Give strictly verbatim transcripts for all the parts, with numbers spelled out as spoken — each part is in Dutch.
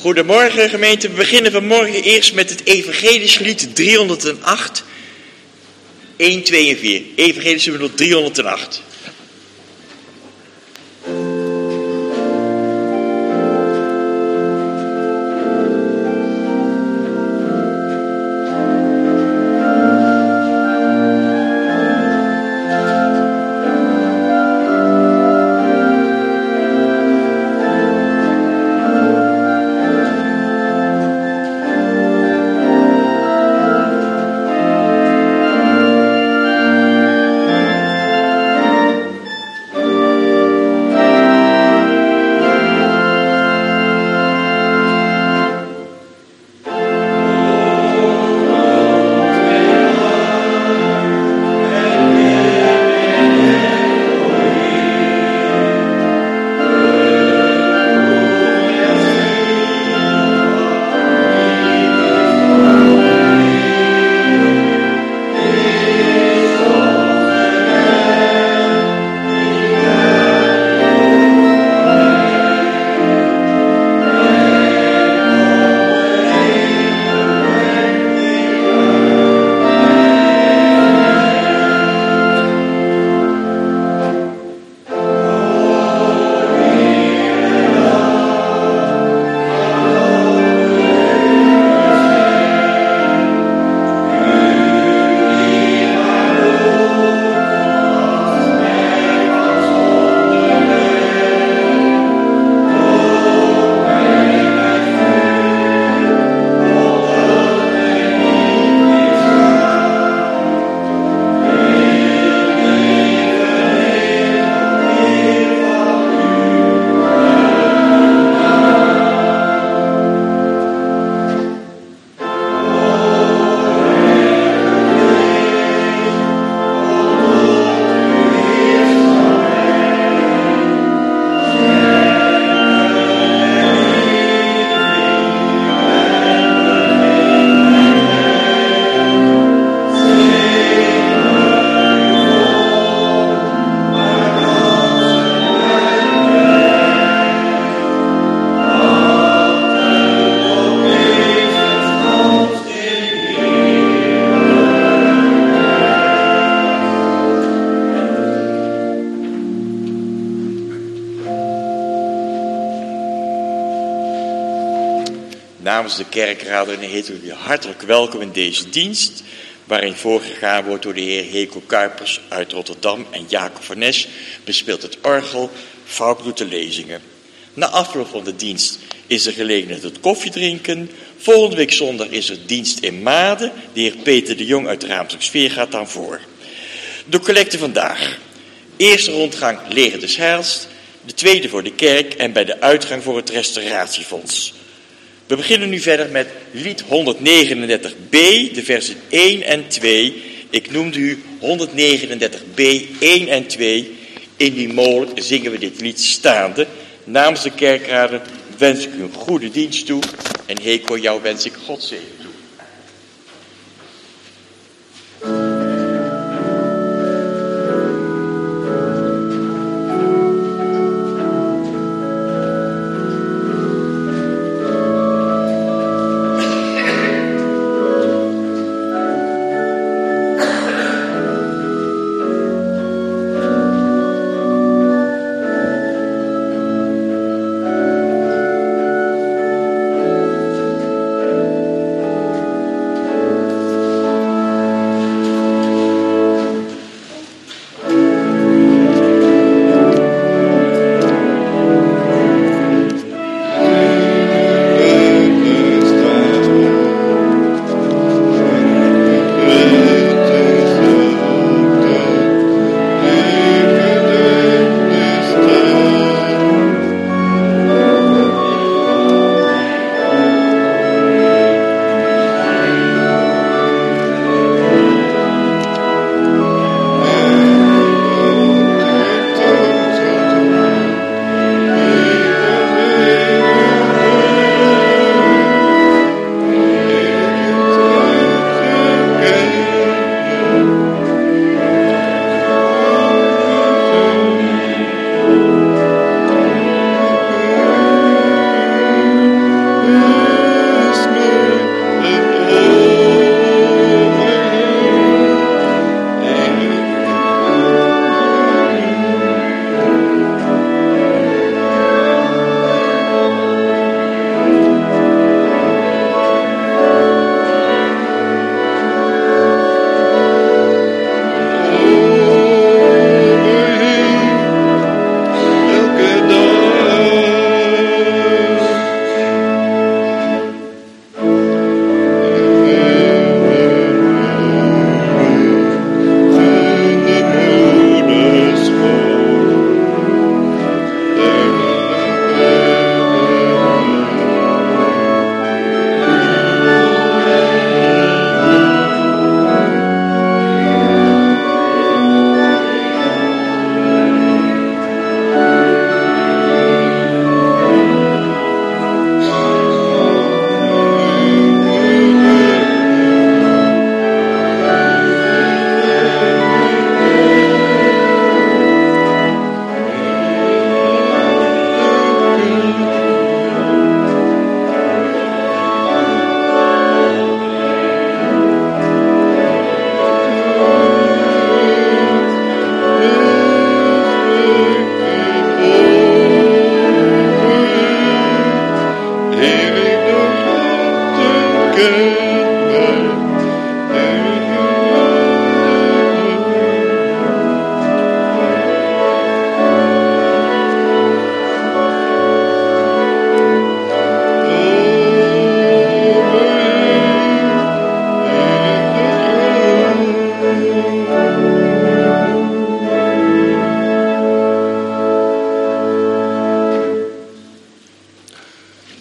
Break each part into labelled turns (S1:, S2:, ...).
S1: Goedemorgen gemeente, we beginnen vanmorgen eerst met het evangelische lied driehonderdacht, een, twee en vier. Evangelische lied driehonderdacht. Namens de kerkraden heten we u hartelijk welkom in deze dienst, waarin voorgegaan wordt door de heer Heko Kuipers uit Rotterdam en Jacob van Nes bespeelt het orgel, Fout doet de lezingen. Na afloop van de dienst is er gelegenheid tot koffiedrinken. Volgende week zondag is er dienst in Maden. De heer Peter de Jong uit de Raamsdorp Sfeer gaat dan voor. De collecte vandaag. Eerste rondgang Leger des Heils, de tweede voor de kerk en bij de uitgang voor het restauratiefonds. We beginnen nu verder met lied honderdnegenendertig b, de versen één en twee. Ik noemde u honderdnegenendertig b, één en twee. Indien mogelijk zingen we dit lied staande. Namens de kerkraden wens ik u een goede dienst toe. En Heko, jou wens ik God zegen toe.
S2: Thank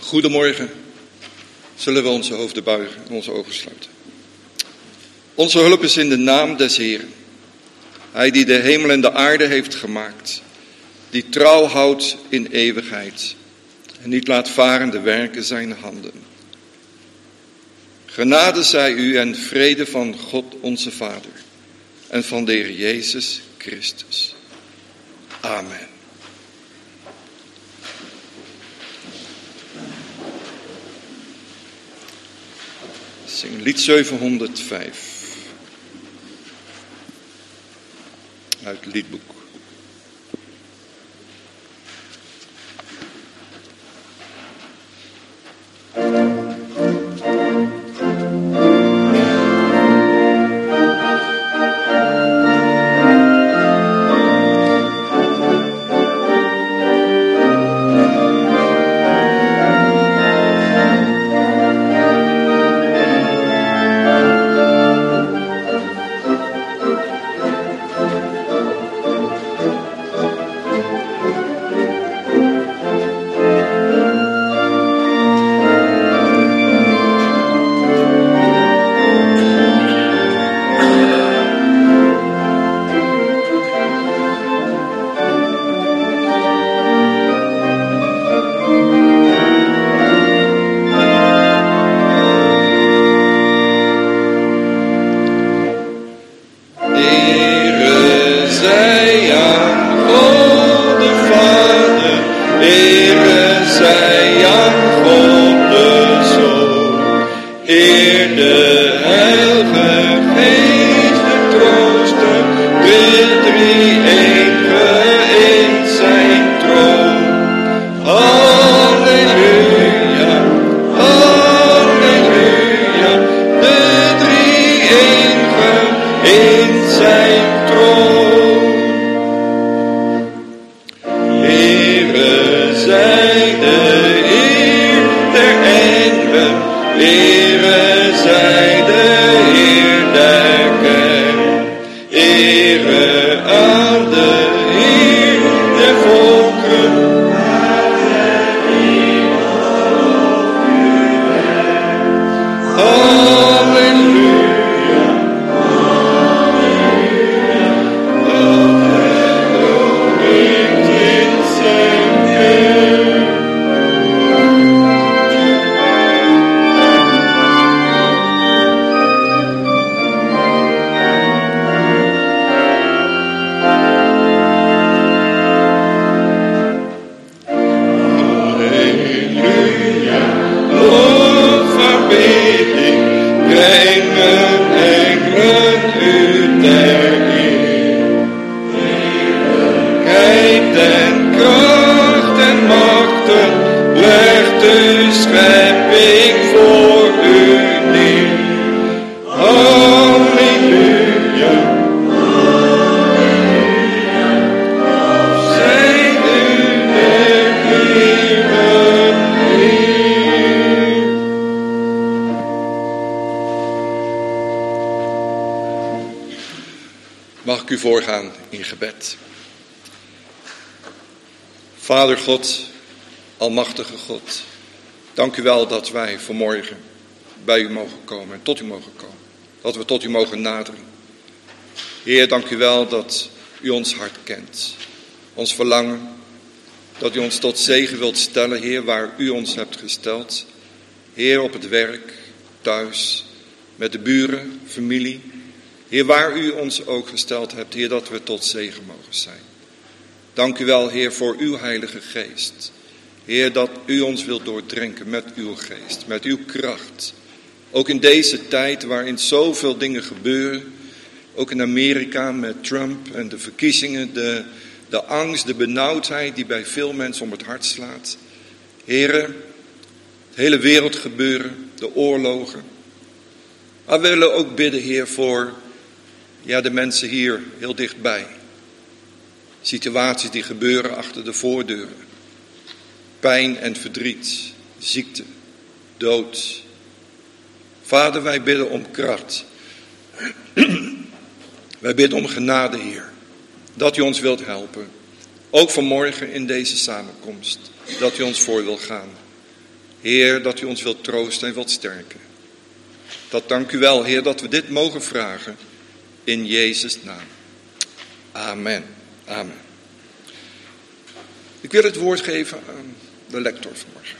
S2: Goedemorgen. Zullen we onze hoofden buigen en onze ogen sluiten. Onze hulp is in de naam des Heeren. Hij die de hemel en de aarde heeft gemaakt. Die trouw houdt in eeuwigheid. En niet laat varen de werken zijn handen. Genade zij u en vrede van God onze Vader. En van de Heer Jezus Christus. Amen. Zing lied zevenhonderdvijf. Uit het liedboek. Voorgaan in gebed. Vader God, almachtige God, dank u wel dat wij vanmorgen bij u mogen komen en tot u mogen komen. Dat we tot u mogen naderen. Heer, dank u wel dat u ons hart kent. Ons verlangen, dat u ons tot zegen wilt stellen, Heer, waar u ons hebt gesteld. Heer, op het werk, thuis, met de buren, familie. Heer, waar u ons ook gesteld hebt, Heer, dat we tot zegen mogen zijn. Dank u wel, Heer, voor uw Heilige Geest. Heer, dat u ons wilt doordrenken met uw geest, met uw kracht. Ook in deze tijd waarin zoveel dingen gebeuren. Ook in Amerika met Trump en de verkiezingen, de, de angst, de benauwdheid die bij veel mensen om het hart slaat. Heer, het hele wereld gebeuren, de oorlogen. Maar we willen ook bidden, Heer, voor ja, de mensen hier heel dichtbij. Situaties die gebeuren achter de voordeuren. Pijn en verdriet, ziekte, dood. Vader, wij bidden om kracht. Wij bidden om genade, Heer. Dat u ons wilt helpen. Ook vanmorgen in deze samenkomst. Dat u ons voor wil gaan. Heer, dat u ons wilt troosten en wilt sterken. Dat dank u wel, Heer, dat we dit mogen vragen in Jezus' naam. Amen. Amen. Ik wil het woord geven aan de lector vanmorgen.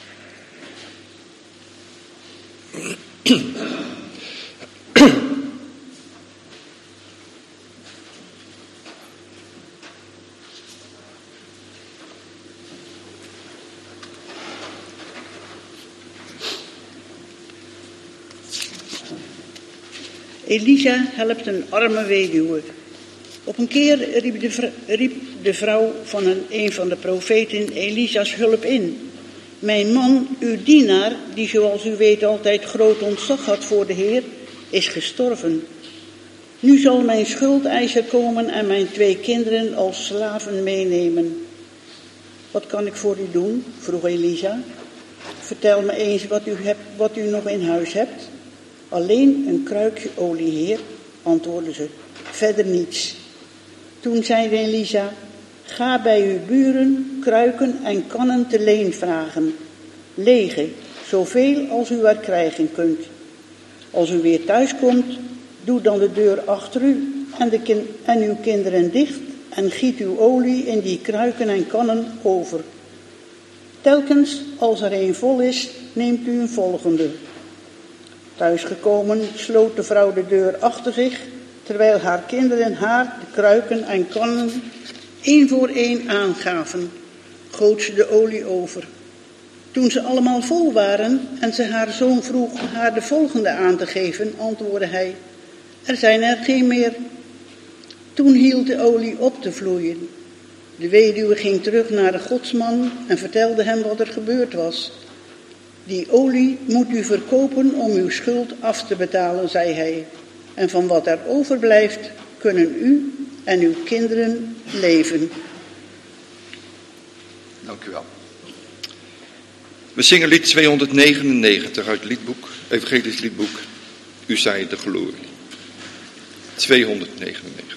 S3: Elisa helpt een arme weduwe. Op een keer riep de, vr- riep de vrouw van een, een van de profeten Elisa's hulp in. Mijn man, uw dienaar, die zoals u weet altijd groot ontzag had voor de Heer, is gestorven. Nu zal mijn schuldeiser komen en mijn twee kinderen als slaven meenemen. Wat kan ik voor u doen? Vroeg Elisa. Vertel me eens wat u, hebt, wat u nog in huis hebt. Alleen een kruikje olie, Heer, antwoordde ze. Verder niets. Toen zei Elisa, ga bij uw buren kruiken en kannen te leen vragen. Lege, zoveel als u er krijgen kunt. Als u weer thuis komt, doe dan de deur achter u en, de kin- en uw kinderen dicht en giet uw olie in die kruiken en kannen over. Telkens als er een vol is, neemt u een volgende. Thuisgekomen sloot de vrouw de deur achter zich, terwijl haar kinderen haar de kruiken en kannen één voor één aangaven, goot ze de olie over. Toen ze allemaal vol waren en ze haar zoon vroeg haar de volgende aan te geven, antwoordde hij, er zijn er geen meer. Toen hield de olie op te vloeien. De weduwe ging terug naar de godsman en vertelde hem wat er gebeurd was. Die olie moet u verkopen om uw schuld af te betalen, zei hij. En van wat er overblijft, kunnen u en uw kinderen leven.
S2: Dank u wel. We zingen lied tweehonderdnegenennegentig uit het liedboek, Evangelisch liedboek. U zij de glorie. tweehonderdnegenennegentig.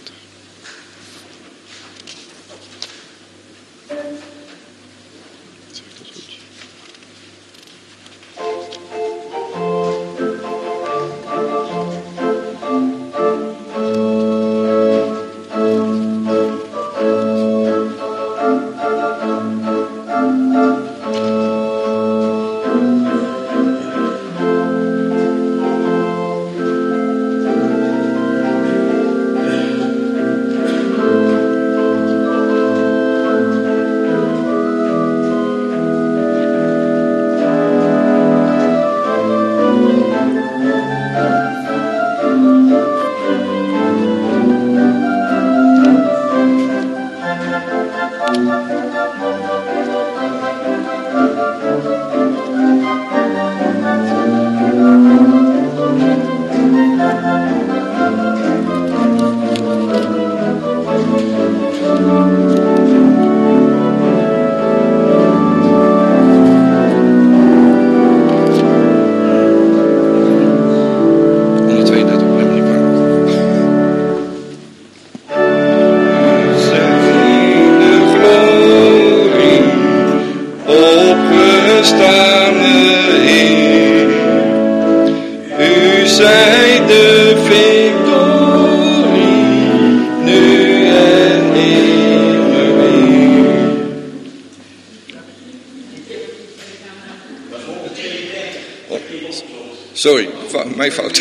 S2: Sorry, mijn fout.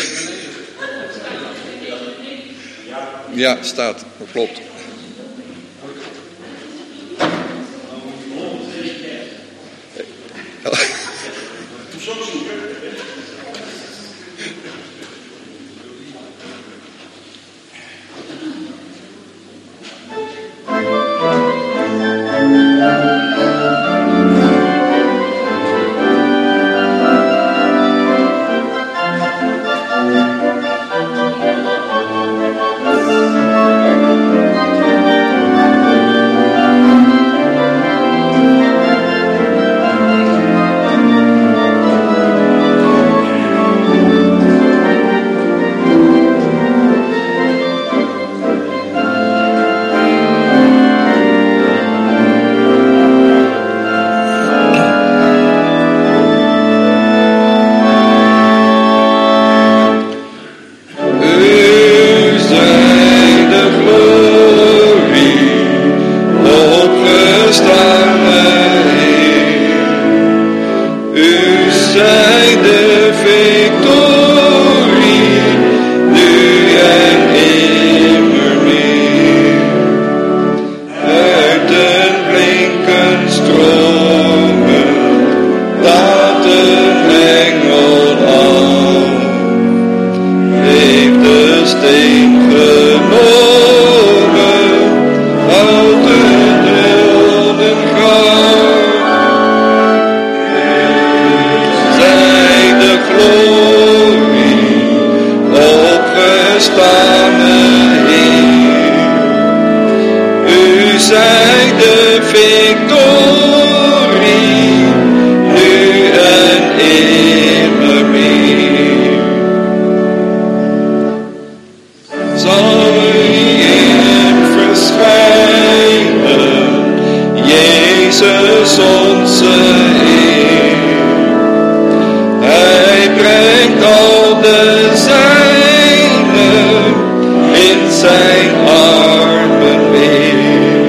S2: Ja, staat. Dat klopt.
S4: Thank you.
S2: opgestane Heer. U zijt de victorie, nu en immermeer. Uit den blinken stromen daalt een engel af, heeft de steen genomen uit de doden graf. Zij de glorie, opgestane Heer. U zijt de victorie, nu en immermeer. Zal in verschijnen, Jezus onze Heer. Hij brengt al de zijnen in zijn armen weer.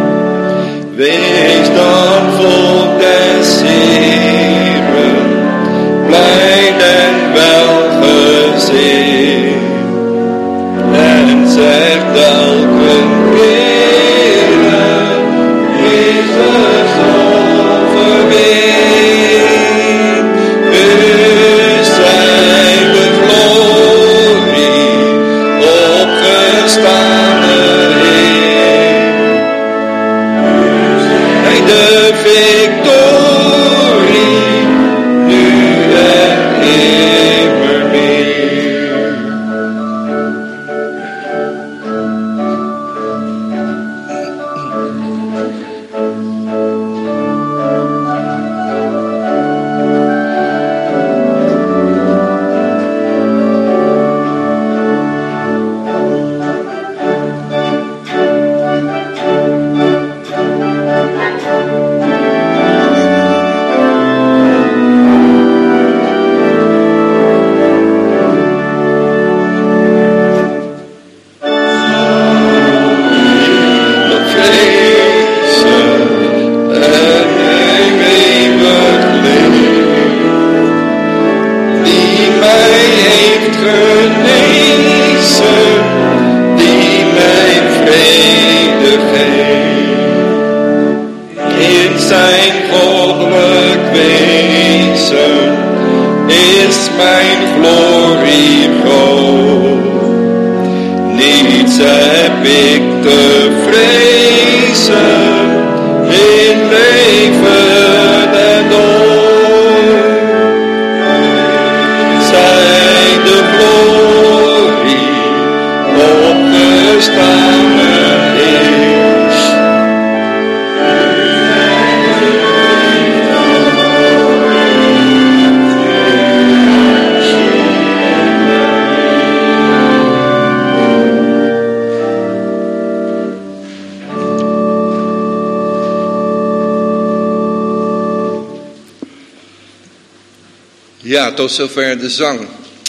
S2: Wees dan volk des Heeren, blij en welgezind. En zegt elke kere, Jezus overwint. U zijt de glorie, opgestane Heer. Hij de victorie, nu en immermeer. Ja, tot zover de zang.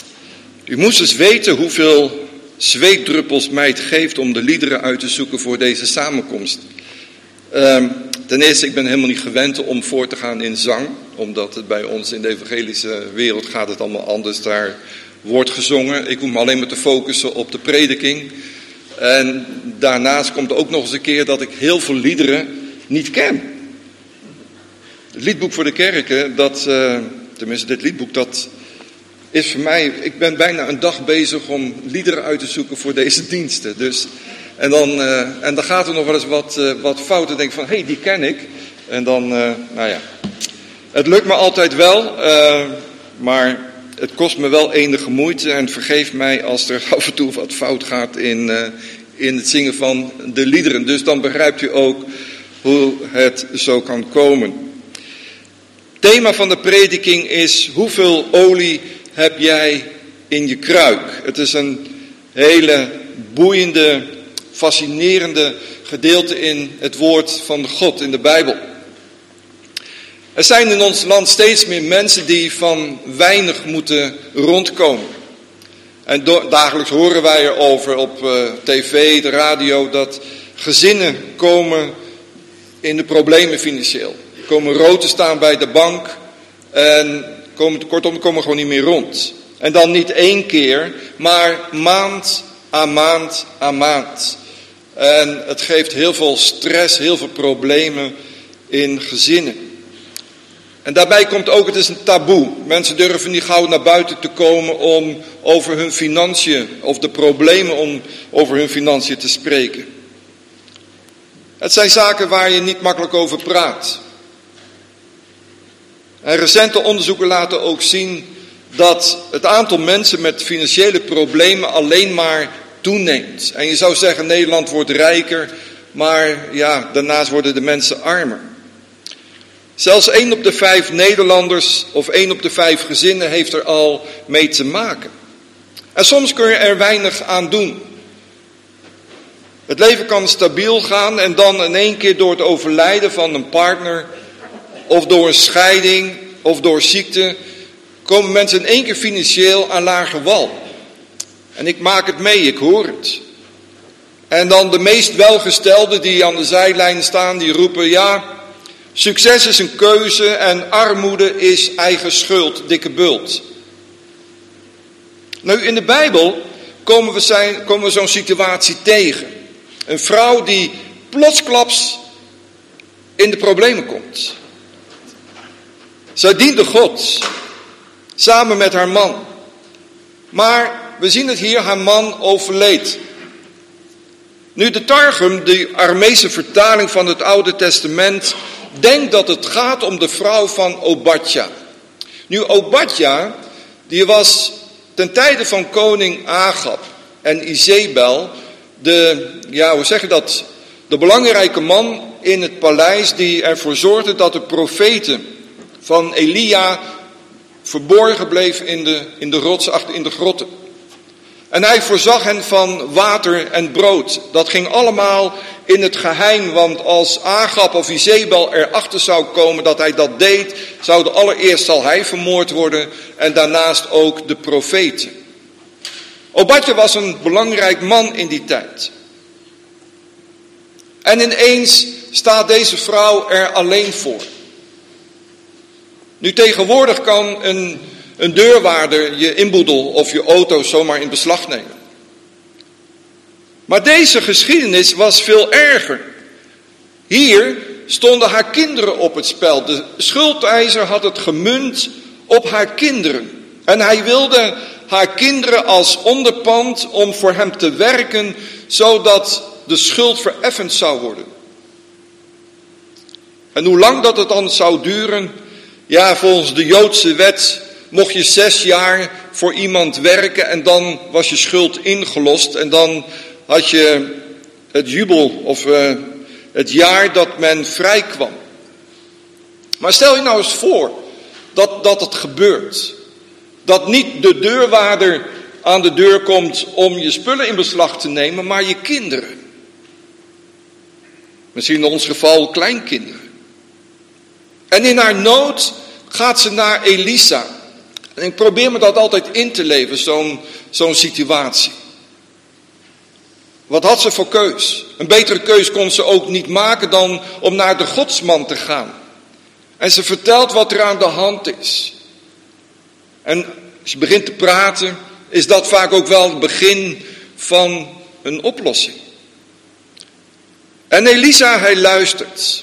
S2: U moest eens weten hoeveel zweetdruppels mij het geeft om de liederen uit te zoeken voor deze samenkomst. Um, ten eerste, ik ben helemaal niet gewend om voor te gaan in zang, omdat het bij ons in de evangelische wereld gaat het allemaal anders. Daar wordt gezongen. Ik hoef me alleen maar te focussen op de prediking. En daarnaast komt ook nog eens een keer dat ik heel veel liederen niet ken. Het liedboek voor de kerken, dat... Uh, Tenminste, dit liedboek, dat is voor mij... Ik ben bijna een dag bezig om liederen uit te zoeken voor deze diensten. Dus, en, dan, uh, en dan gaat er nog wel eens wat, uh, wat fout. En denk van, hé, hey, die ken ik. En dan, uh, nou ja. Het lukt me altijd wel. Uh, maar het kost me wel enige moeite. En vergeef mij als er af en toe wat fout gaat in, uh, in het zingen van de liederen. Dus dan begrijpt u ook hoe het zo kan komen. Het thema van de prediking is: hoeveel olie heb jij in je kruik? Het is een hele boeiende, fascinerende gedeelte in het woord van God in de Bijbel. Er zijn in ons land steeds meer mensen die van weinig moeten rondkomen. En do- dagelijks horen wij erover op uh, tv, de radio, dat gezinnen komen in de problemen financieel. Komen rood te staan bij de bank en komen, kortom, komen gewoon niet meer rond. En dan niet één keer, maar maand aan maand aan maand. En het geeft heel veel stress, heel veel problemen in gezinnen. En daarbij komt ook, het is een taboe. Mensen durven niet gauw naar buiten te komen om over hun financiën, of de problemen om over hun financiën te spreken. Het zijn zaken waar je niet makkelijk over praat. En recente onderzoeken laten ook zien dat het aantal mensen met financiële problemen alleen maar toeneemt. En je zou zeggen, Nederland wordt rijker, maar ja, daarnaast worden de mensen armer. Zelfs één op de vijf Nederlanders of één op de vijf gezinnen heeft er al mee te maken. En soms kun je er weinig aan doen. Het leven kan stabiel gaan en dan in één keer door het overlijden van een partner, of door een scheiding, of door ziekte, komen mensen in één keer financieel aan lage wal. En ik maak het mee, ik hoor het. En dan de meest welgestelden die aan de zijlijn staan, die roepen, ja, succes is een keuze en armoede is eigen schuld, dikke bult. Nou, in de Bijbel komen we, zijn, komen we zo'n situatie tegen. Een vrouw die plotsklaps in de problemen komt. Zij diende God, samen met haar man. Maar we zien het hier, haar man overleed. Nu de Targum, de Aramese vertaling van het Oude Testament, denkt dat het gaat om de vrouw van Obadja. Nu Obadja, die was ten tijde van koning Agab en Izebel, de, ja hoe zeg je dat, de belangrijke man in het paleis die ervoor zorgde dat de profeten van Elia verborgen bleef in de, in de rots, achter in de grotten. En hij voorzag hen van water en brood. Dat ging allemaal in het geheim, want als Agab of Izebel erachter zou komen dat hij dat deed, zou de allereerst zal hij vermoord worden en daarnaast ook de profeten. Obadja was een belangrijk man in die tijd. En ineens staat deze vrouw er alleen voor. Nu tegenwoordig kan een, een deurwaarder je inboedel of je auto zomaar in beslag nemen. Maar deze geschiedenis was veel erger. Hier stonden haar kinderen op het spel. De schuldeiser had het gemunt op haar kinderen. En hij wilde haar kinderen als onderpand om voor hem te werken, zodat de schuld vereffend zou worden. En hoe lang dat het dan zou duren? Ja, volgens de Joodse wet mocht je zes jaar voor iemand werken en dan was je schuld ingelost. En dan had je het jubel of uh, het jaar dat men vrij kwam. Maar stel je nou eens voor dat, dat het gebeurt. Dat niet de deurwaarder aan de deur komt om je spullen in beslag te nemen, maar je kinderen. Misschien in ons geval kleinkinderen. En in haar nood gaat ze naar Elisa. En ik probeer me dat altijd in te leven, zo'n, zo'n situatie. Wat had ze voor keus? Een betere keus kon ze ook niet maken dan om naar de godsman te gaan. En ze vertelt wat er aan de hand is. En als je begint te praten, is dat vaak ook wel het begin van een oplossing. En Elisa, hij luistert.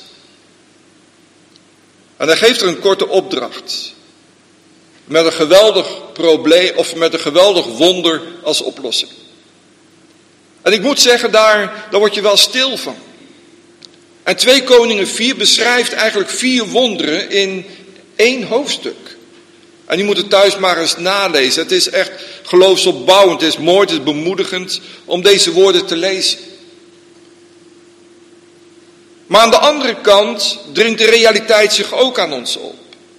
S2: En hij geeft er een korte opdracht. Met een geweldig probleem, of met een geweldig wonder als oplossing. En ik moet zeggen, daar, daar word je wel stil van. En twee Koningen vier beschrijft eigenlijk vier wonderen in één hoofdstuk. En je moet het thuis maar eens nalezen. Het is echt geloofsopbouwend, het is mooi, het is bemoedigend om deze woorden te lezen. Maar aan de andere kant dringt de realiteit zich ook aan ons op.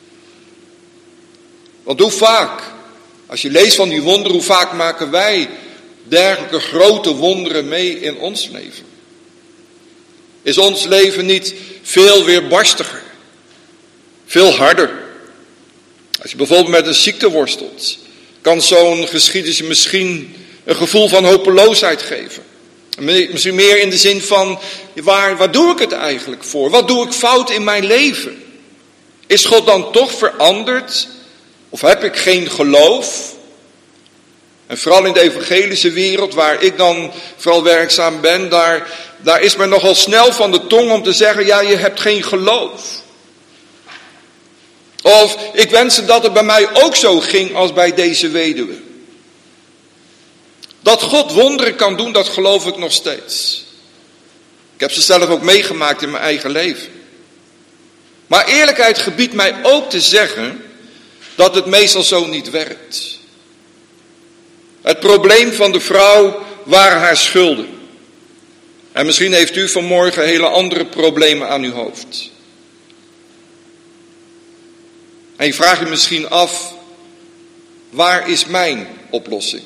S2: Want hoe vaak, als je leest van die wonderen, hoe vaak maken wij dergelijke grote wonderen mee in ons leven? Is ons leven niet veel weerbarstiger? Veel harder? Als je bijvoorbeeld met een ziekte worstelt, kan zo'n geschiedenis misschien een gevoel van hopeloosheid geven. Misschien meer in de zin van, waar, waar doe ik het eigenlijk voor? Wat doe ik fout in mijn leven? Is God dan toch veranderd? Of heb ik geen geloof? En vooral in de evangelische wereld, waar ik dan vooral werkzaam ben, daar, daar is men nogal snel van de tong om te zeggen, ja, je hebt geen geloof. Of, ik wenste dat het bij mij ook zo ging als bij deze weduwe. Dat God wonderen kan doen, dat geloof ik nog steeds. Ik heb ze zelf ook meegemaakt in mijn eigen leven. Maar eerlijkheid gebiedt mij ook te zeggen dat het meestal zo niet werkt. Het probleem van de vrouw waren haar schulden. En misschien heeft u vanmorgen hele andere problemen aan uw hoofd. En je vraagt je misschien af, waar is mijn oplossing?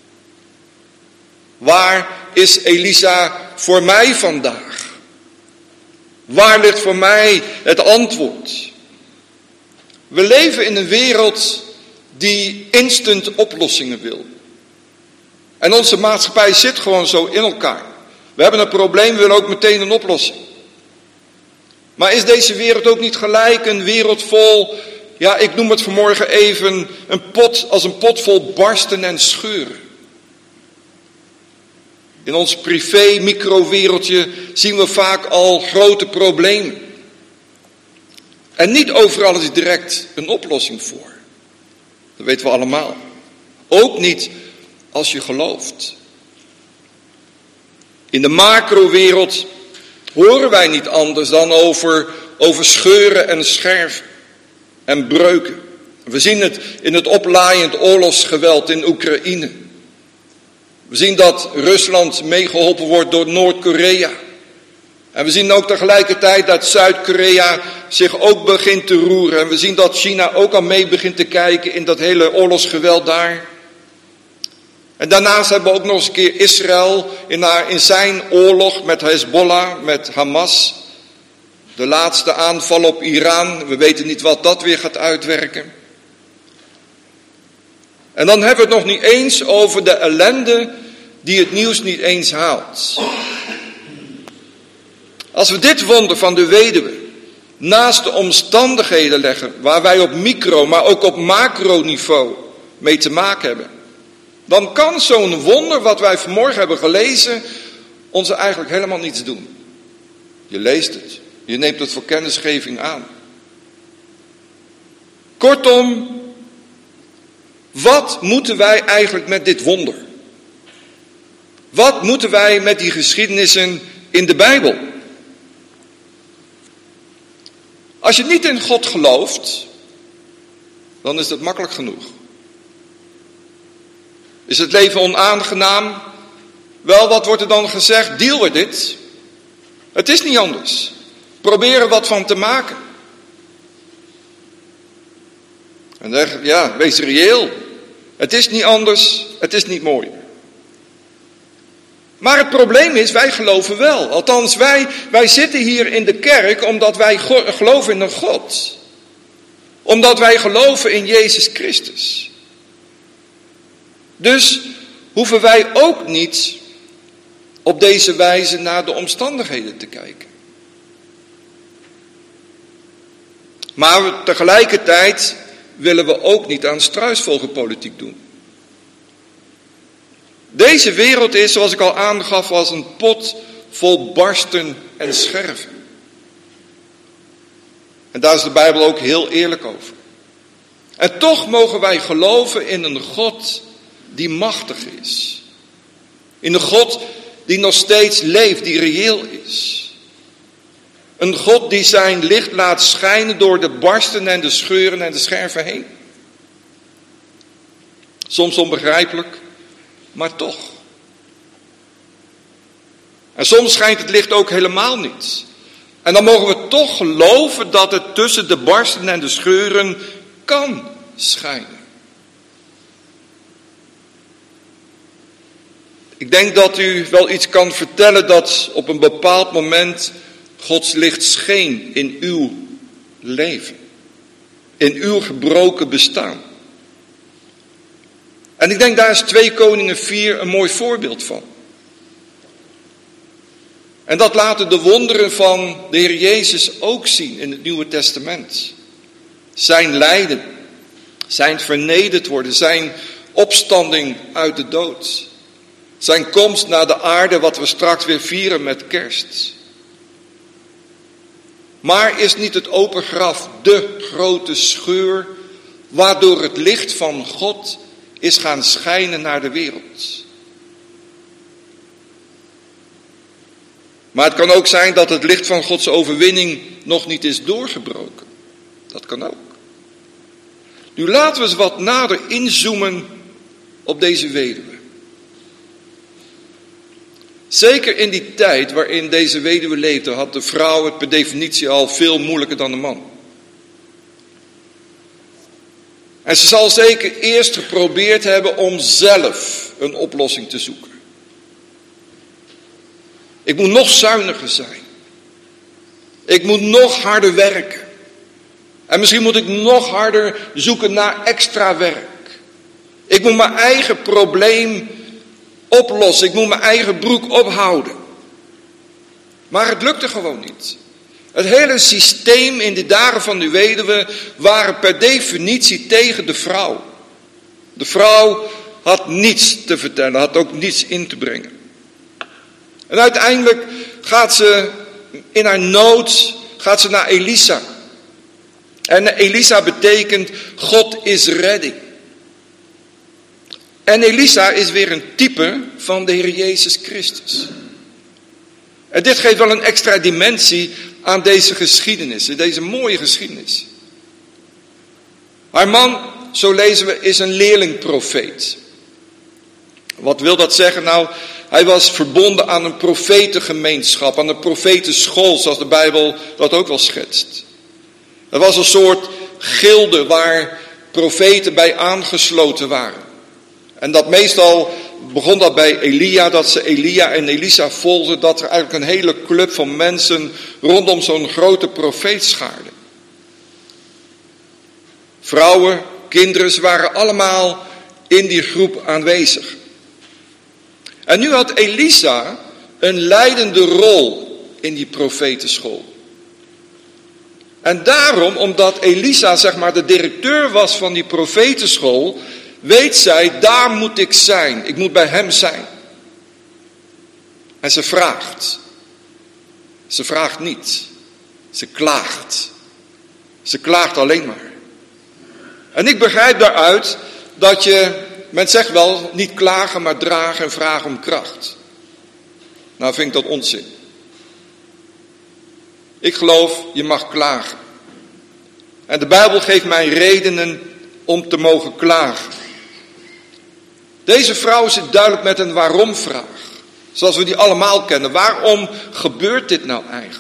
S2: Waar is Elisa voor mij vandaag? Waar ligt voor mij het antwoord? We leven in een wereld die instant oplossingen wil. En onze maatschappij zit gewoon zo in elkaar. We hebben een probleem, we willen ook meteen een oplossing. Maar is deze wereld ook niet gelijk een wereld vol, ja, ik noem het vanmorgen even, een pot als een pot vol barsten en scheuren? In ons privé microwereldje zien we vaak al grote problemen. En niet overal is direct een oplossing voor. Dat weten we allemaal. Ook niet als je gelooft. In de macrowereld horen wij niet anders dan over, over scheuren en scherven en breuken. We zien het in het oplaaiend oorlogsgeweld in Oekraïne. We zien dat Rusland meegeholpen wordt door Noord-Korea. En we zien ook tegelijkertijd dat Zuid-Korea zich ook begint te roeren. En we zien dat China ook al mee begint te kijken in dat hele oorlogsgeweld daar. En daarnaast hebben we ook nog eens een keer Israël in, haar, in zijn oorlog met Hezbollah, met Hamas. De laatste aanval op Iran. We weten niet wat dat weer gaat uitwerken. En dan hebben we het nog niet eens over de ellende die het nieuws niet eens haalt. Als we dit wonder van de weduwe naast de omstandigheden leggen waar wij op micro, maar ook op macroniveau mee te maken hebben, dan kan zo'n wonder wat wij vanmorgen hebben gelezen ons eigenlijk helemaal niets doen. Je leest het, je neemt het voor kennisgeving aan. Kortom, wat moeten wij eigenlijk met dit wonder? Wat moeten wij met die geschiedenissen in de Bijbel? Als je niet in God gelooft, dan is dat makkelijk genoeg. Is het leven onaangenaam? Wel, wat wordt er dan gezegd? Deal with it. Het is niet anders. Probeer er wat van te maken. En dan, ja, wees reëel. Het is niet anders, het is niet mooi. Maar het probleem is, wij geloven wel. Althans, wij, wij zitten hier in de kerk omdat wij go- geloven in een God. Omdat wij geloven in Jezus Christus. Dus hoeven wij ook niet op deze wijze naar de omstandigheden te kijken. Maar tegelijkertijd willen we ook niet aan struisvogelpolitiek doen. Deze wereld is, zoals ik al aangaf, als een pot vol barsten en scherven. En daar is de Bijbel ook heel eerlijk over. En toch mogen wij geloven in een God die machtig is. In een God die nog steeds leeft, die reëel is. Een God die zijn licht laat schijnen door de barsten en de scheuren en de scherven heen. Soms onbegrijpelijk, maar toch. En soms schijnt het licht ook helemaal niet. En dan mogen we toch geloven dat het tussen de barsten en de scheuren kan schijnen. Ik denk dat u wel iets kan vertellen dat op een bepaald moment Gods licht scheen in uw leven. In uw gebroken bestaan. En ik denk daar is twee Koningen vier een mooi voorbeeld van. En dat laten de wonderen van de Heer Jezus ook zien in het Nieuwe Testament. Zijn lijden, zijn vernederd worden, zijn opstanding uit de dood. Zijn komst naar de aarde, wat we straks weer vieren met kerst. Maar is niet het open graf de grote scheur, waardoor het licht van God is gaan schijnen naar de wereld? Maar het kan ook zijn dat het licht van Gods overwinning nog niet is doorgebroken. Dat kan ook. Nu laten we eens wat nader inzoomen op deze weduwe. Zeker in die tijd waarin deze weduwe leefde, had de vrouw het per definitie al veel moeilijker dan de man. En ze zal zeker eerst geprobeerd hebben om zelf een oplossing te zoeken. Ik moet nog zuiniger zijn. Ik moet nog harder werken. En misschien moet ik nog harder zoeken naar extra werk. Ik moet mijn eigen probleem oplossen. Ik moet mijn eigen broek ophouden. Maar het lukte gewoon niet. Het hele systeem in de dagen van de weduwe waren per definitie tegen de vrouw. De vrouw had niets te vertellen, had ook niets in te brengen. En uiteindelijk gaat ze in haar nood, gaat ze naar Elisa. En Elisa betekent God is redding. En Elisa is weer een type van de Heer Jezus Christus. En dit geeft wel een extra dimensie aan deze geschiedenis, deze mooie geschiedenis. Haar man, zo lezen we, is een leerlingprofeet. Wat wil dat zeggen? Nou, hij was verbonden aan een profetengemeenschap, aan een profetenschool, zoals de Bijbel dat ook wel schetst. Het was een soort gilde waar profeten bij aangesloten waren. En dat meestal begon dat bij Elia, dat ze Elia en Elisa volgden, dat er eigenlijk een hele club van mensen rondom zo'n grote profeet schaarden. Vrouwen, kinderen, ze waren allemaal in die groep aanwezig. En nu had Elisa een leidende rol in die profetenschool. En daarom, omdat Elisa zeg maar de directeur was van die profetenschool, weet zij, daar moet ik zijn. Ik moet bij hem zijn. En ze vraagt. Ze vraagt niet. Ze klaagt. Ze klaagt alleen maar. En ik begrijp daaruit dat je, men zegt wel, niet klagen, maar dragen en vragen om kracht. Nou vind ik dat onzin. Ik geloof, je mag klagen. En de Bijbel geeft mij redenen om te mogen klagen. Deze vrouw zit duidelijk met een waarom-vraag. Zoals we die allemaal kennen. Waarom gebeurt dit nou eigenlijk?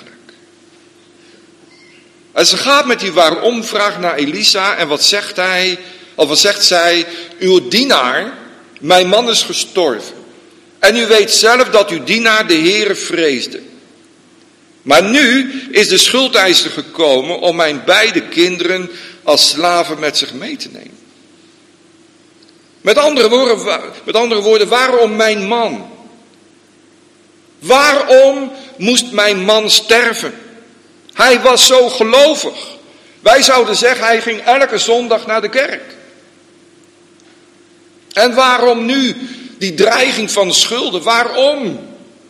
S2: En ze gaat met die waarom-vraag naar Elisa. En wat zegt hij? Of wat zegt zij? Uw dienaar, mijn man is gestorven. En u weet zelf dat uw dienaar de Heere vreesde. Maar nu is de schuldeiser gekomen om mijn beide kinderen als slaven met zich mee te nemen. Met andere woorden, met andere woorden, waarom mijn man? Waarom moest mijn man sterven? Hij was zo gelovig. Wij zouden zeggen, hij ging elke zondag naar de kerk. En waarom nu die dreiging van schulden? Waarom?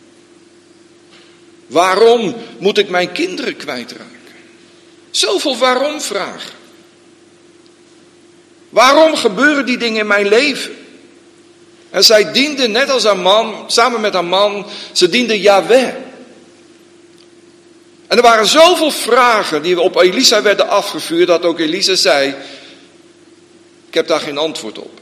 S2: Waarom moet ik mijn kinderen kwijtraken? Zoveel waarom vragen. Waarom gebeuren die dingen in mijn leven? En zij diende net als haar man, samen met haar man, ze diende Yahweh. En er waren zoveel vragen die op Elisa werden afgevuurd, dat ook Elisa zei, ik heb daar geen antwoord op.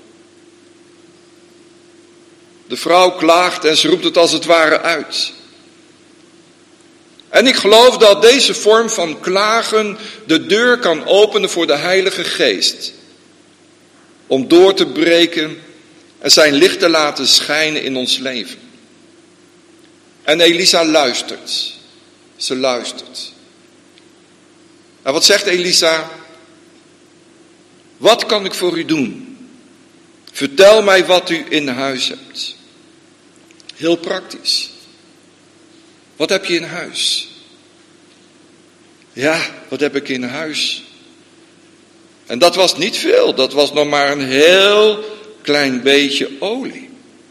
S2: De vrouw klaagt en ze roept het als het ware uit. En ik geloof dat deze vorm van klagen de deur kan openen voor de Heilige Geest. Om door te breken en zijn licht te laten schijnen in ons leven. En Elisa luistert. Ze luistert. En wat zegt Elisa? Wat kan ik voor u doen? Vertel mij wat u in huis hebt. Heel praktisch. Wat heb je in huis? Ja, wat heb ik in huis? En dat was niet veel, dat was nog maar een heel klein beetje olie.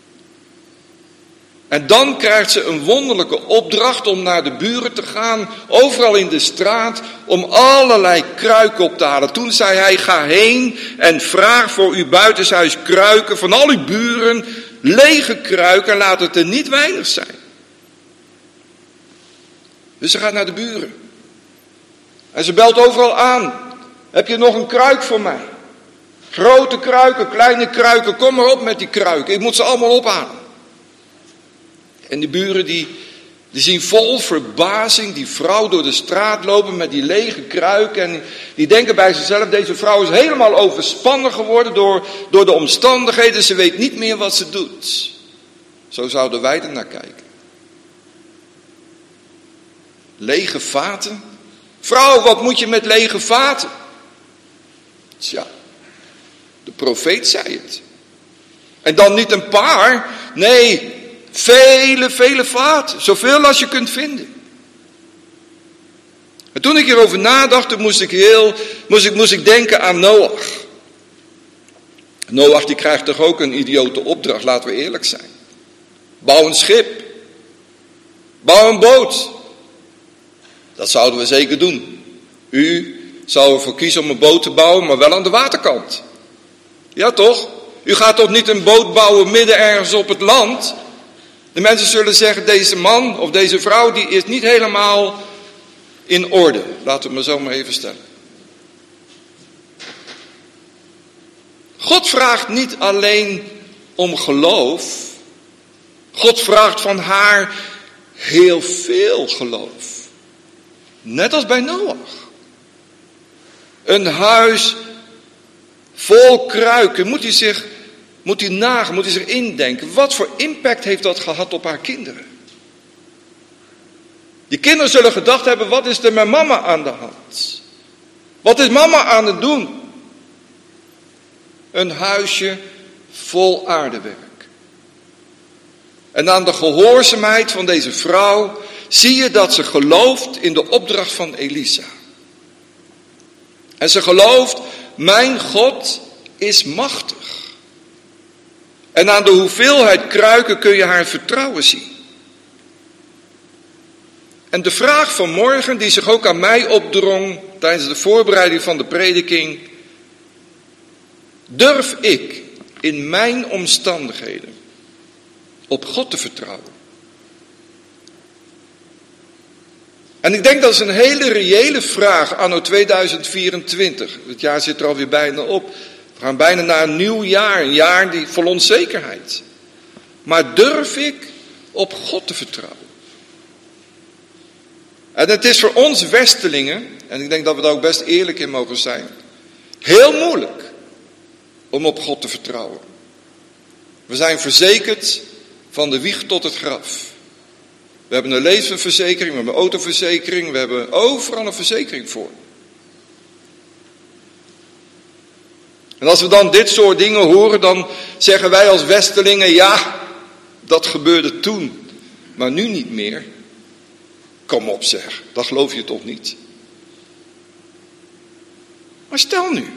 S2: En dan krijgt ze een wonderlijke opdracht om naar de buren te gaan, overal in de straat, om allerlei kruiken op te halen. Toen zei hij, ga heen en vraag voor uw buitenshuis kruiken van al uw buren, lege kruiken, en laat het er niet weinig zijn. Dus ze gaat naar de buren. En ze belt overal aan. Heb je nog een kruik voor mij? Grote kruiken, kleine kruiken, kom maar op met die kruiken. Ik moet ze allemaal ophalen. En die buren die, die zien vol verbazing die vrouw door de straat lopen met die lege kruik. En die denken bij zichzelf, deze vrouw is helemaal overspannen geworden door, door de omstandigheden. Ze weet niet meer wat ze doet. Zo zouden wij er naar kijken. Lege vaten? Vrouw, wat moet je met lege vaten? Tja, de profeet zei het. En dan niet een paar, nee, vele, vele vaten. Zoveel als je kunt vinden. En toen ik hierover nadacht, moest ik, heel, moest ik, moest ik denken aan Noach. Noach die krijgt toch ook een idiote opdracht, laten we eerlijk zijn. Bouw een schip. Bouw een boot. Dat zouden we zeker doen. U zou ervoor kiezen om een boot te bouwen, maar wel aan de waterkant. Ja toch? U gaat toch niet een boot bouwen midden ergens op het land? De mensen zullen zeggen, deze man of deze vrouw die is niet helemaal in orde. Laten we het maar zo maar even stellen. God vraagt niet alleen om geloof. God vraagt van haar heel veel geloof. Net als bij Noach. Een huis vol kruiken. Moet u zich, moet u nagaan, moet u zich indenken. Wat voor impact heeft dat gehad op haar kinderen? Die kinderen zullen gedacht hebben, wat is er met mama aan de hand? Wat is mama aan het doen? Een huisje vol aardewerk. En aan de gehoorzaamheid van deze vrouw zie je dat ze gelooft in de opdracht van Elisa. En ze gelooft, mijn God is machtig. En aan de hoeveelheid kruiken kun je haar vertrouwen zien. En de vraag van morgen, die zich ook aan mij opdrong tijdens de voorbereiding van de prediking. Durf ik in mijn omstandigheden op God te vertrouwen? En ik denk dat is een hele reële vraag anno tweeduizend vierentwintig. Het jaar zit er alweer bijna op. We gaan bijna naar een nieuw jaar, een jaar die vol onzekerheid. Maar durf ik op God te vertrouwen? En het is voor ons Westelingen, en ik denk dat we daar ook best eerlijk in mogen zijn, heel moeilijk om op God te vertrouwen. We zijn verzekerd van de wieg tot het graf. We hebben een levensverzekering, we hebben een autoverzekering, we hebben overal een verzekering voor. En als we dan dit soort dingen horen, dan zeggen wij als Westelingen, ja, dat gebeurde toen, maar nu niet meer. Kom op zeg, dat geloof je toch niet? Maar stel nu.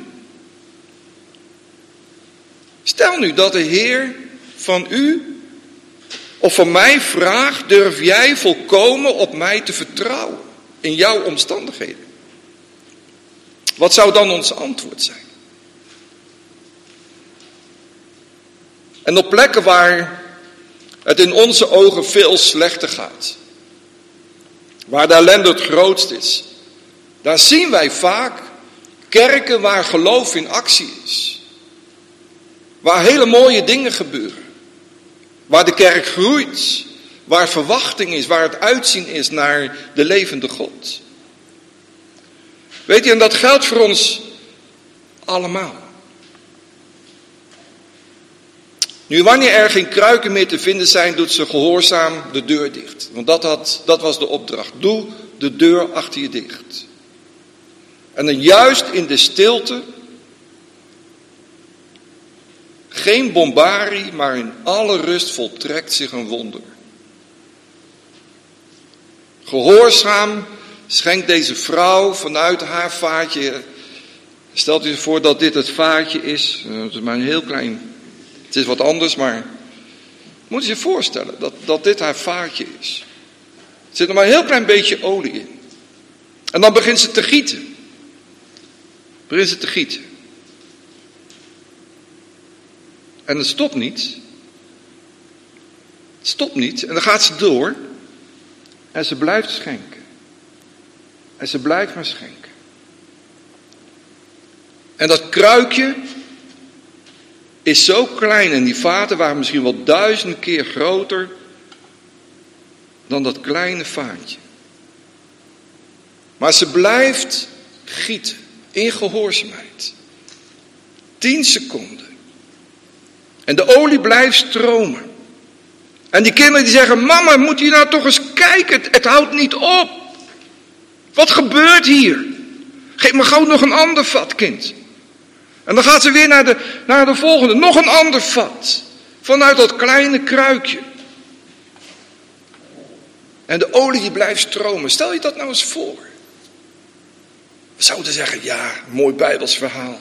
S2: Stel nu dat de Heer van u of van mij vraagt, durf jij volkomen op mij te vertrouwen in jouw omstandigheden? Wat zou dan ons antwoord zijn? En op plekken waar het in onze ogen veel slechter gaat, waar de ellende het grootst is, daar zien wij vaak kerken waar geloof in actie is. Waar hele mooie dingen gebeuren. Waar de kerk groeit. Waar verwachting is, waar het uitzien is naar de levende God. Weet je, en dat geldt voor ons allemaal. Nu, wanneer er geen kruiken meer te vinden zijn, doet ze gehoorzaam de deur dicht. Want dat, had, dat was de opdracht. Doe de deur achter je dicht. En dan juist in de stilte, geen bombarie, maar in alle rust voltrekt zich een wonder. Gehoorzaam schenkt deze vrouw vanuit haar vaatje. Stelt u voor dat dit het vaatje is. Het is maar een heel klein, het is wat anders, maar moet je je voorstellen dat, dat dit haar vaatje is. Er zit nog maar een heel klein beetje olie in. En dan begint ze te gieten. Begint ze te gieten. En het stopt niet. Het stopt niet. En dan gaat ze door. En ze blijft schenken. En ze blijft maar schenken. En dat kruikje is zo klein. En die vaten waren misschien wel duizend keer groter dan dat kleine vaatje. Maar ze blijft gieten. In gehoorzaamheid. Tien seconden. En de olie blijft stromen. En die kinderen die zeggen, mama, moet je nou toch eens kijken, het, het houdt niet op. Wat gebeurt hier? Geef me gauw nog een ander vat, kind. En dan gaat ze weer naar de, naar de volgende, nog een ander vat. Vanuit dat kleine kruikje. En de olie die blijft stromen. Stel je dat nou eens voor. We zouden zeggen, ja, mooi Bijbels verhaal.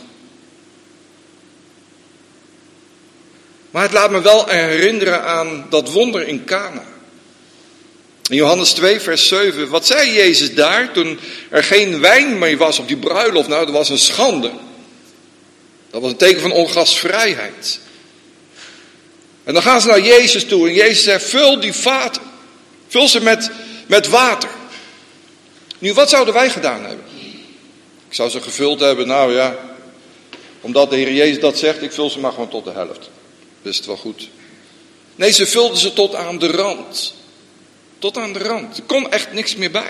S2: Maar het laat me wel herinneren aan dat wonder in Kana. In Johannes twee, vers zeven. Wat zei Jezus daar toen er geen wijn meer was op die bruiloft? Nou, dat was een schande. Dat was een teken van ongastvrijheid. En dan gaan ze naar Jezus toe. En Jezus zegt, vul die vaten. Vul ze met, met water. Nu, wat zouden wij gedaan hebben? Ik zou ze gevuld hebben, nou ja. Omdat de Heer Jezus dat zegt, ik vul ze maar gewoon tot de helft. Is het wel goed. Nee, ze vulden ze tot aan de rand. Tot aan de rand. Er kon echt niks meer bij.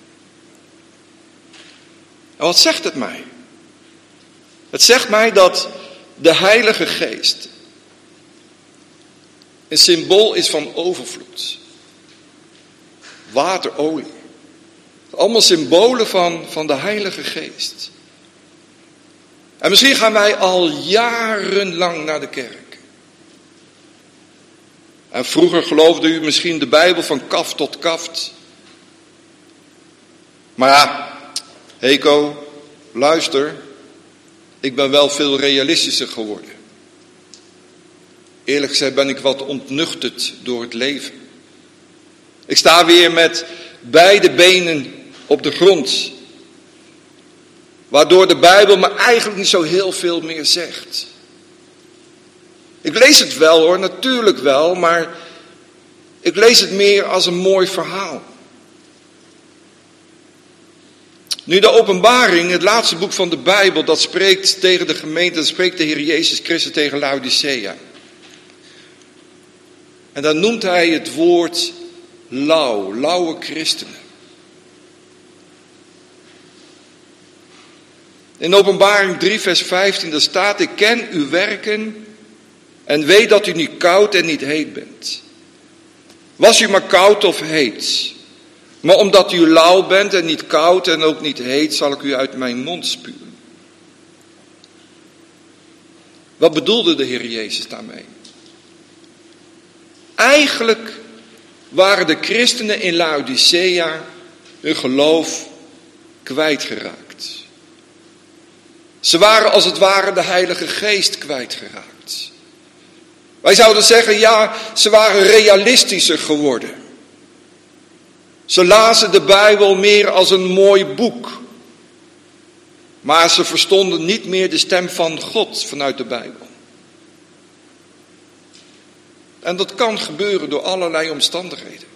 S2: En wat zegt het mij? Het zegt mij dat de Heilige Geest een symbool is van overvloed. Water, olie. Allemaal symbolen van, van de Heilige Geest. En misschien gaan wij al jarenlang naar de kerk. En vroeger geloofde u misschien de Bijbel van kaft tot kaft. Maar ja, Heko, luister. Ik ben wel veel realistischer geworden. Eerlijk gezegd ben ik wat ontnuchterd door het leven. Ik sta weer met beide benen op de grond. Waardoor de Bijbel me eigenlijk niet zo heel veel meer zegt. Ik lees het wel hoor, natuurlijk wel, maar ik lees het meer als een mooi verhaal. Nu de Openbaring, het laatste boek van de Bijbel, dat spreekt tegen de gemeente, dat spreekt de Heer Jezus Christus tegen Laodicea. En dan noemt hij het woord lauw, lauwe christenen. In Openbaring drie vers vijftien, daar staat, ik ken uw werken en weet dat u niet koud en niet heet bent. Was u maar koud of heet. Maar omdat u lauw bent en niet koud en ook niet heet, zal ik u uit mijn mond spuwen. Wat bedoelde de Heer Jezus daarmee? Eigenlijk waren de christenen in Laodicea hun geloof kwijtgeraakt. Ze waren als het ware de Heilige Geest kwijtgeraakt. Wij zouden zeggen, ja, ze waren realistischer geworden. Ze lazen de Bijbel meer als een mooi boek. Maar ze verstonden niet meer de stem van God vanuit de Bijbel. En dat kan gebeuren door allerlei omstandigheden.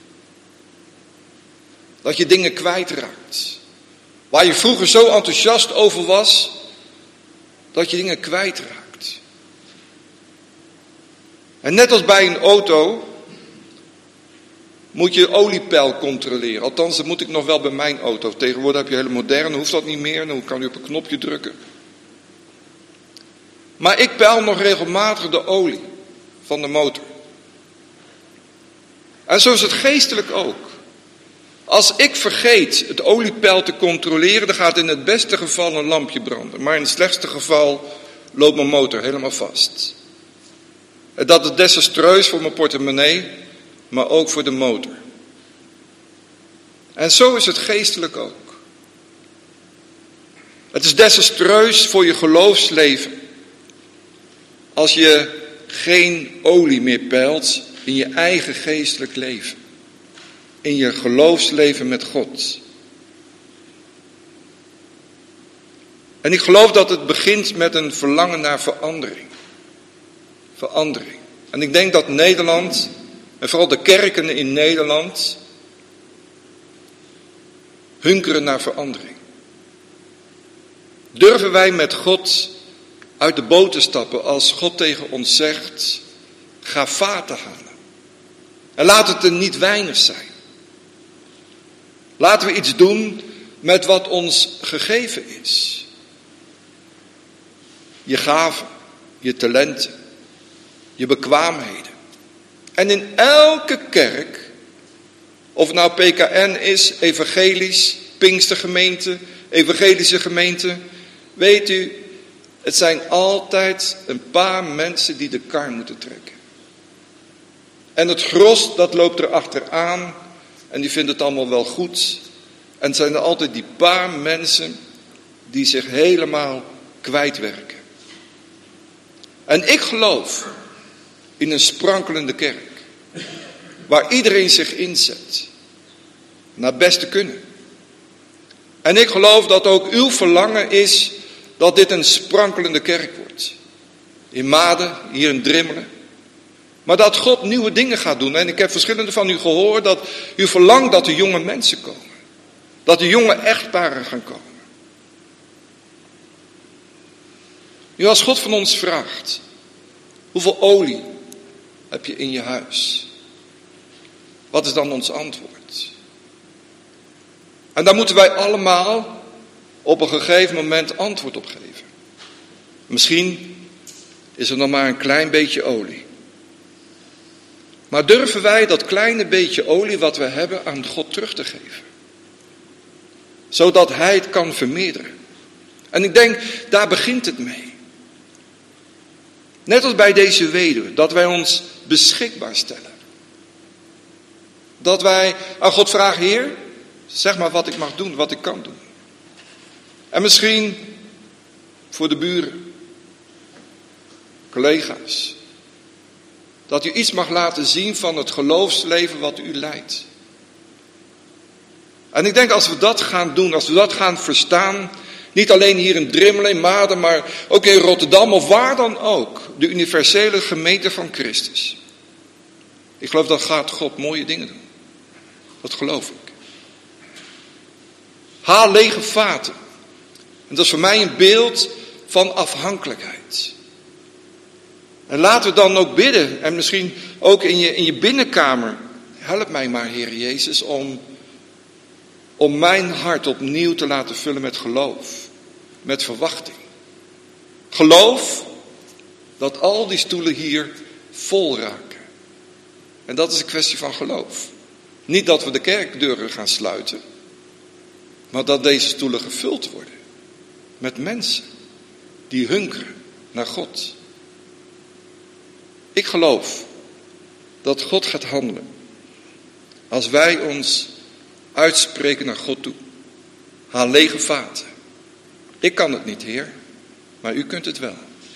S2: Dat je dingen kwijtraakt. Waar je vroeger zo enthousiast over was, dat je dingen kwijtraakt. En net als bij een auto moet je oliepeil controleren. Althans, dat moet ik nog wel bij mijn auto. Tegenwoordig heb je hele moderne, hoeft dat niet meer. Dan kan je op een knopje drukken. Maar ik peil nog regelmatig de olie van de motor. En zo is het geestelijk ook. Als ik vergeet het oliepeil te controleren, dan gaat in het beste geval een lampje branden. Maar in het slechtste geval loopt mijn motor helemaal vast. En dat is desastreus voor mijn portemonnee, maar ook voor de motor. En zo is het geestelijk ook. Het is desastreus voor je geloofsleven als je geen olie meer peilt in je eigen geestelijk leven. In je geloofsleven met God. En ik geloof dat het begint met een verlangen naar verandering. Verandering. En ik denk dat Nederland, en vooral de kerken in Nederland, hunkeren naar verandering. Durven wij met God uit de boot te stappen als God tegen ons zegt, ga vaten halen. En laat het er niet weinig zijn. Laten we iets doen met wat ons gegeven is. Je gaven, je talenten, je bekwaamheden. En in elke kerk, of het nou P K N is, evangelisch, Pinkstergemeente, evangelische gemeente, weet u, het zijn altijd een paar mensen die de kar moeten trekken. En het gros, dat loopt er achteraan en die vindt het allemaal wel goed. En het zijn er altijd die paar mensen die zich helemaal kwijtwerken. En ik geloof in een sprankelende kerk, waar iedereen zich inzet, naar best te kunnen. En ik geloof dat ook uw verlangen is dat dit een sprankelende kerk wordt. In Maden, hier in Drimmelen. Maar dat God nieuwe dingen gaat doen. En ik heb verschillende van u gehoord dat u verlangt dat er jonge mensen komen. Dat er jonge echtparen gaan komen. Nu, als God van ons vraagt, hoeveel olie heb je in je huis? Wat is dan ons antwoord? En daar moeten wij allemaal op een gegeven moment antwoord op geven. Misschien is er nog maar een klein beetje olie. Maar durven wij dat kleine beetje olie wat we hebben aan God terug te geven? Zodat Hij het kan vermeerderen. En ik denk, daar begint het mee. Net als bij deze weduwe, dat wij ons beschikbaar stellen. Dat wij aan God vragen, Heer, zeg maar wat ik mag doen, wat ik kan doen. En misschien voor de buren, collega's. Dat u iets mag laten zien van het geloofsleven wat u leidt. En ik denk als we dat gaan doen, als we dat gaan verstaan, niet alleen hier in Drimmelen, in Maden, maar ook in Rotterdam of waar dan ook. De universele gemeente van Christus. Ik geloof dat gaat God mooie dingen doen. Dat geloof ik. Haal lege vaten. En dat is voor mij een beeld van afhankelijkheid. En laten we dan ook bidden. En misschien ook in je, in je binnenkamer. Help mij maar, Heer Jezus, om, om mijn hart opnieuw te laten vullen met geloof. Met verwachting. Geloof dat al die stoelen hier vol raken. En dat is een kwestie van geloof. Niet dat we de kerkdeuren gaan sluiten. Maar dat deze stoelen gevuld worden. Met mensen die hunkeren naar God. Ik geloof dat God gaat handelen. Als wij ons uitspreken naar God toe. Haal lege vaten. Ik kan het niet, Heer. Maar u kunt het wel.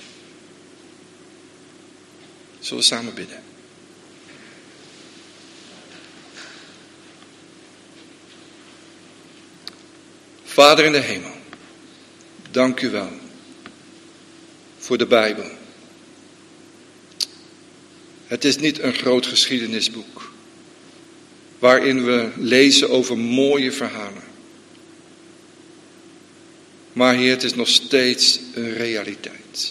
S2: Zullen we samen bidden? Vader in de hemel. Dank u wel. Voor de Bijbel. Het is niet een groot geschiedenisboek. Waarin we lezen over mooie verhalen. Maar Heer, het is nog steeds een realiteit.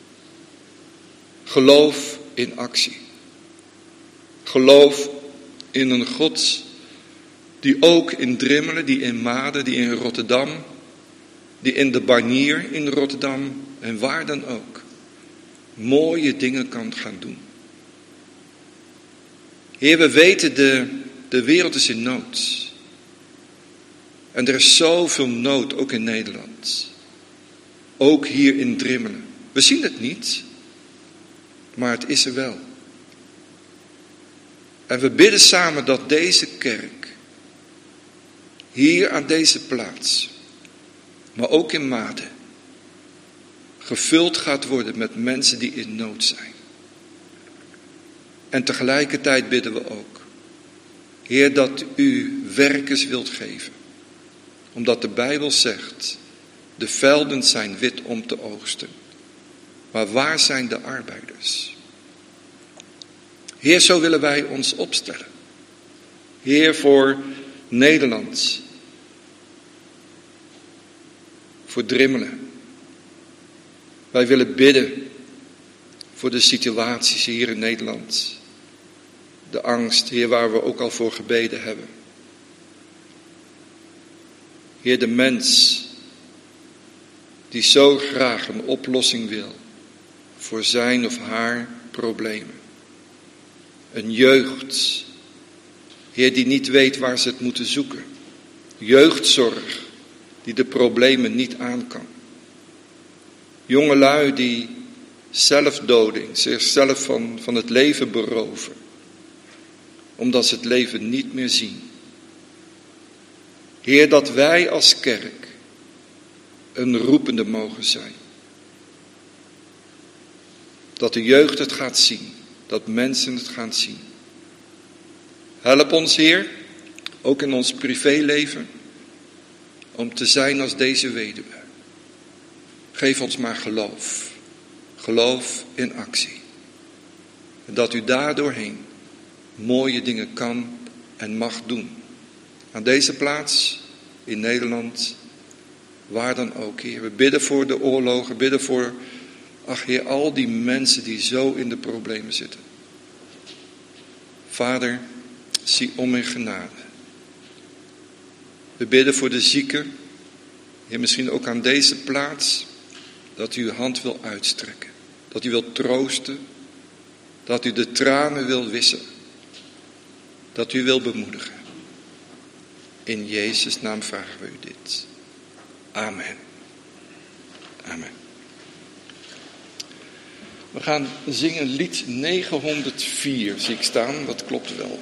S2: Geloof in actie. Geloof in een God die ook in Drimmelen, die in Maden, die in Rotterdam, die in de Barnier in Rotterdam en waar dan ook, mooie dingen kan gaan doen. Heer, we weten de, de wereld is in nood. En er is zoveel nood, ook in Nederland. Ook hier in Drimmelen. We zien het niet, maar het is er wel. En we bidden samen dat deze kerk hier aan deze plaats, maar ook in Maden, gevuld gaat worden met mensen die in nood zijn. En tegelijkertijd bidden we ook, Heer, dat u werkers wilt geven. Omdat de Bijbel zegt, de velden zijn wit om te oogsten. Maar waar zijn de arbeiders? Heer, zo willen wij ons opstellen. Heer, voor Nederland. Voor Drimmelen. Wij willen bidden voor de situaties hier in Nederland. De angst, Heer, waar we ook al voor gebeden hebben. Heer, de mens die zo graag een oplossing wil voor zijn of haar problemen. Een jeugd, Heer, die niet weet waar ze het moeten zoeken. Jeugdzorg, die de problemen niet aan kan. Jongelui die zelfdoding, zichzelf van, van het leven beroven. Omdat ze het leven niet meer zien. Heer, dat wij als kerk een roepende mogen zijn. Dat de jeugd het gaat zien. Dat mensen het gaan zien. Help ons, Heer, ook in ons privéleven, om te zijn als deze weduwe. Geef ons maar geloof. Geloof in actie. En dat u daardoorheen mooie dingen kan en mag doen. Aan deze plaats, in Nederland, waar dan ook, Heer. We bidden voor de oorlogen, bidden voor, ach Heer, al die mensen die zo in de problemen zitten. Vader, zie om in genade. We bidden voor de zieken, Heer, misschien ook aan deze plaats, dat u uw hand wil uitstrekken. Dat u wilt troosten, dat u de tranen wil wissen. Dat u wil bemoedigen. In Jezus' naam vragen we u dit. Amen. Amen. We gaan zingen lied negenhonderdvier, zie ik staan. Dat klopt wel.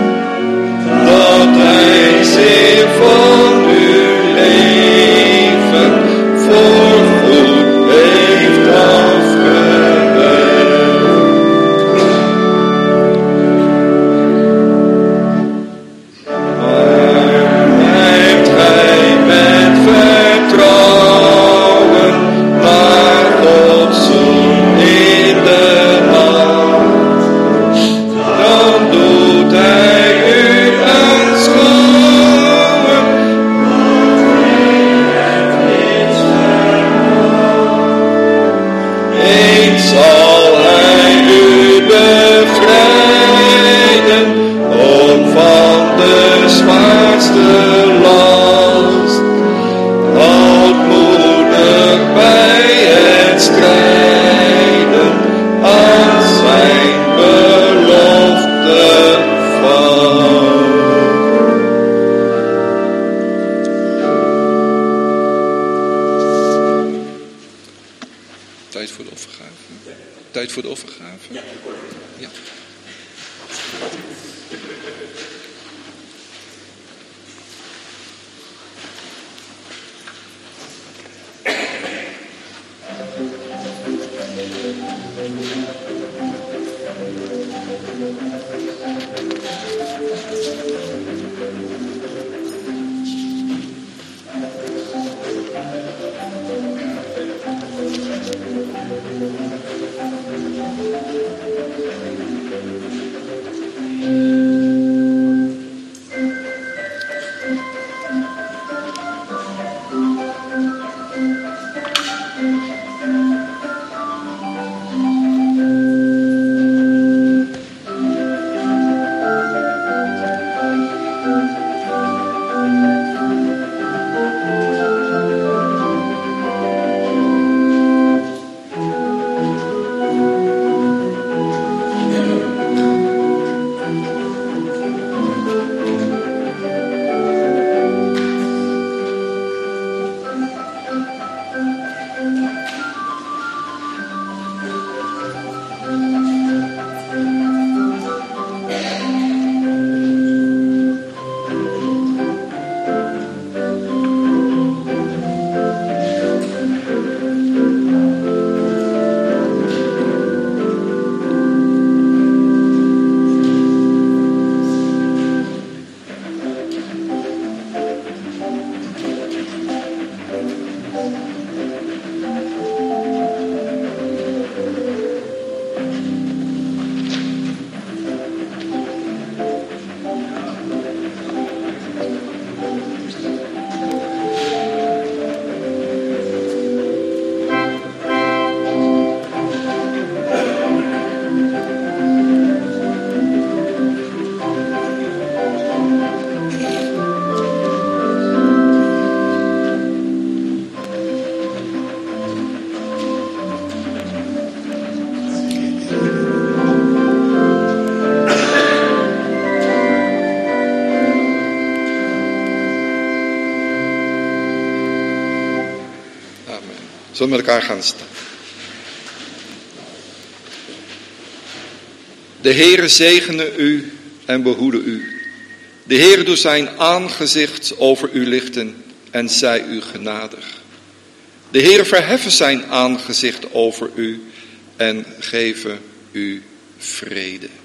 S4: Van uw leven
S2: Tijd voor de offergave?
S1: Ja.
S2: Ja. Zullen we met elkaar gaan staan? De Heere zegene u en behoede u. De Heere doet zijn aangezicht over u lichten en zij u genadig. De Heere verheffen zijn aangezicht over u en geven u vrede.